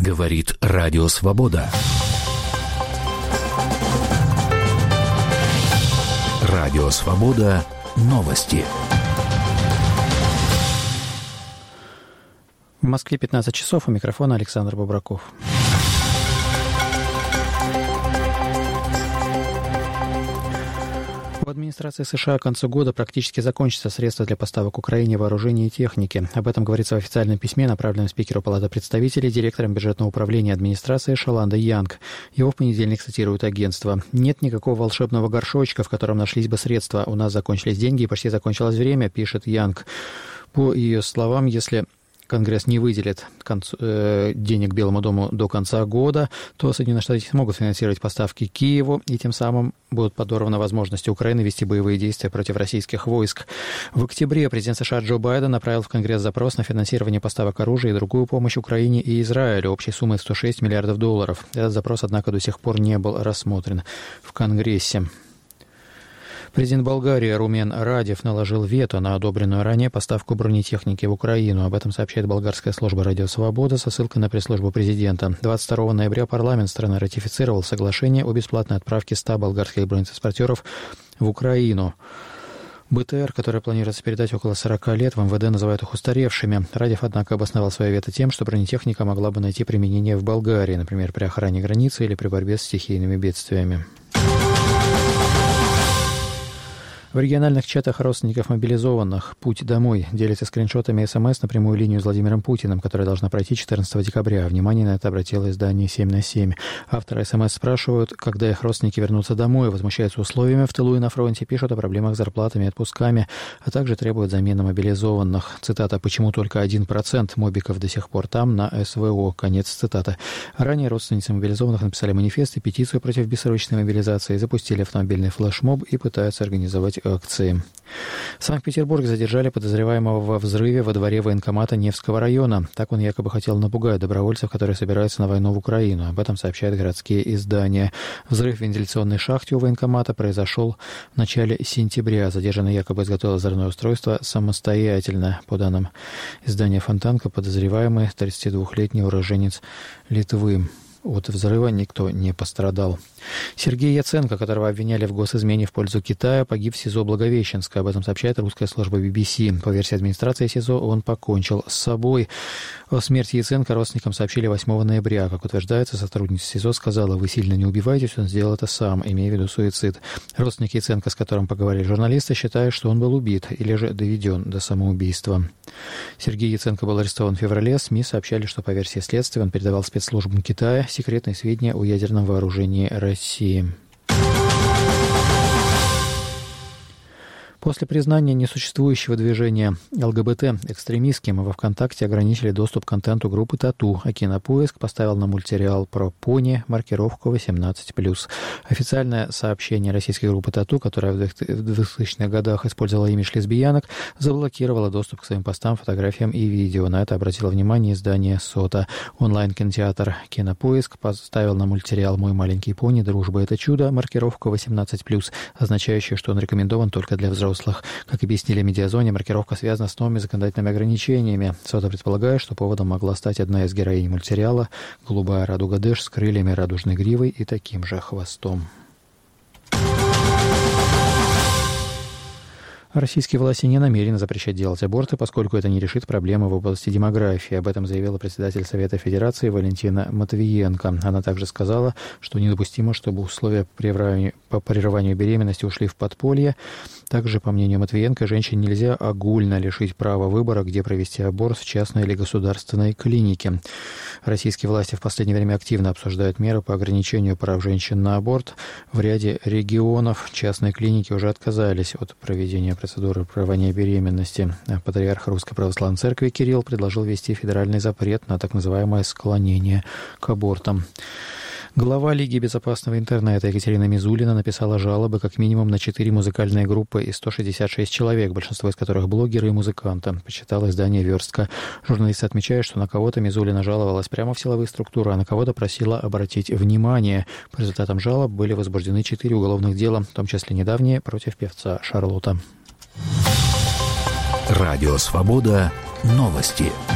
Говорит Радио Свобода. Радио Свобода. Новости. В Москве 15 часов. У микрофона Александр Бобраков. В администрации США к концу года практически закончатся средства для поставок Украине вооружения и техники. Об этом говорится в официальном письме, направленном спикеру Палаты представителей, директором бюджетного управления администрации Шоландой Янг. Его в понедельник цитирует агентство. «Нет никакого волшебного горшочка, в котором нашлись бы средства. У нас закончились деньги и почти закончилось время», пишет Янг. По ее словам, если Конгресс не выделит денег Белому дому до конца года, то Соединенные Штаты смогут финансировать поставки Киеву, и тем самым будут подорваны возможности Украины вести боевые действия против российских войск. В октябре президент США Джо Байден направил в Конгресс запрос на финансирование поставок оружия и другую помощь Украине и Израилю общей суммой $106 миллиардов. Этот запрос, однако, до сих пор не был рассмотрен в Конгрессе. Президент Болгарии Румен Радев наложил вето на одобренную ранее поставку бронетехники в Украину. Об этом сообщает болгарская служба «Радио Свобода» со ссылкой на пресс-службу президента. 22 ноября парламент страны ратифицировал соглашение о бесплатной отправке 100 болгарских бронетранспортеров в Украину. БТР, которые планируется передать около 40 лет, в МВД называют их устаревшими. Радев, однако, обосновал свое вето тем, что бронетехника могла бы найти применение в Болгарии, например, при охране границы или при борьбе с стихийными бедствиями. В региональных чатах родственников мобилизованных «Путь домой» делится скриншотами СМС на прямую линию с Владимиром Путиным, которая должна пройти 14 декабря. Внимание на это обратило издание 7/7. Авторы СМС спрашивают, когда их родственники вернутся домой, возмущаются условиями в тылу и на фронте, пишут о проблемах с зарплатами и отпусками, а также требуют замены мобилизованных. Цитата: «Почему только 1% мобиков до сих пор там, на СВО?» Конец цитаты. Ранее родственницы мобилизованных написали манифест и петицию против бессрочной мобилизации, запустили автомобильный флешмоб и пытаются организовать акции. В Санкт-Петербурге задержали подозреваемого во взрыве во дворе военкомата Невского района. Так он якобы хотел напугать добровольцев, которые собираются на войну в Украину. Об этом сообщают городские издания. Взрыв в вентиляционной шахте у военкомата произошел в начале сентября. Задержанный якобы изготовил взрывное устройство самостоятельно. По данным издания «Фонтанка», подозреваемый 32-летний уроженец Литвы. От взрыва никто не пострадал. Сергей Яценко, которого обвиняли в госизмене в пользу Китая, погиб в СИЗО Благовещенска. Об этом сообщает русская служба BBC. По версии администрации СИЗО, он покончил с собой. О смерти Яценко родственникам сообщили 8 ноября. Как утверждается, сотрудница СИЗО сказала: «Вы сильно не убиваетесь, он сделал это сам», имея в виду суицид. Родственник Яценко, с которым поговорили журналисты, считают, что он был убит или же доведен до самоубийства. Сергей Яценко был арестован в феврале. СМИ сообщали, что по версии следствия он передавал спецслужбам Китая секретные сведения о ядерном вооружении России. После признания несуществующего движения ЛГБТ экстремистским, во ВКонтакте ограничили доступ к контенту группы «Тату», а Кинопоиск поставил на мультсериал про пони маркировку 18+. Официальное сообщение российской группы «Тату», которая в 2000-х годах использовала имидж лесбиянок, заблокировала доступ к своим постам, фотографиям и видео. На это обратило внимание издание «Сота». Онлайн-кинотеатр «Кинопоиск» поставил на мультсериал «Мой маленький пони. Дружба – это чудо» маркировку 18+, означающую, что он рекомендован только для взрослых. Как объяснили в «Медиазоне», маркировка связана с новыми законодательными ограничениями. Сота предполагает, что поводом могла стать одна из героинь мультсериала — голубая радуга Дэш с крыльями, радужной гривой и таким же хвостом. Российские власти не намерены запрещать делать аборты, поскольку это не решит проблемы в области демографии. Об этом заявила председатель Совета Федерации Валентина Матвиенко. Она также сказала, что недопустимо, чтобы условия по прерыванию беременности ушли в подполье. Также, по мнению Матвиенко, женщине нельзя огульно лишить права выбора, где провести аборт в частной или государственной клинике. Российские власти в последнее время активно обсуждают меры по ограничению прав женщин на аборт. В ряде регионов частные клиники уже отказались от проведения процедуры прерывания беременности. Патриарх Русской Православной Церкви Кирилл предложил ввести федеральный запрет на так называемое склонение к абортам. Глава Лиги безопасного интернета Екатерина Мизулина написала жалобы как минимум на 4 музыкальные группы и 166 человек, большинство из которых блогеры и музыканты, почитало издание «Верстка». Журналисты отмечают, что на кого-то Мизулина жаловалась прямо в силовые структуры, а на кого-то просила обратить внимание. По результатам жалоб были возбуждены 4 уголовных дела, в том числе недавнее против певца Шарлота. Радио «Свобода». Новости.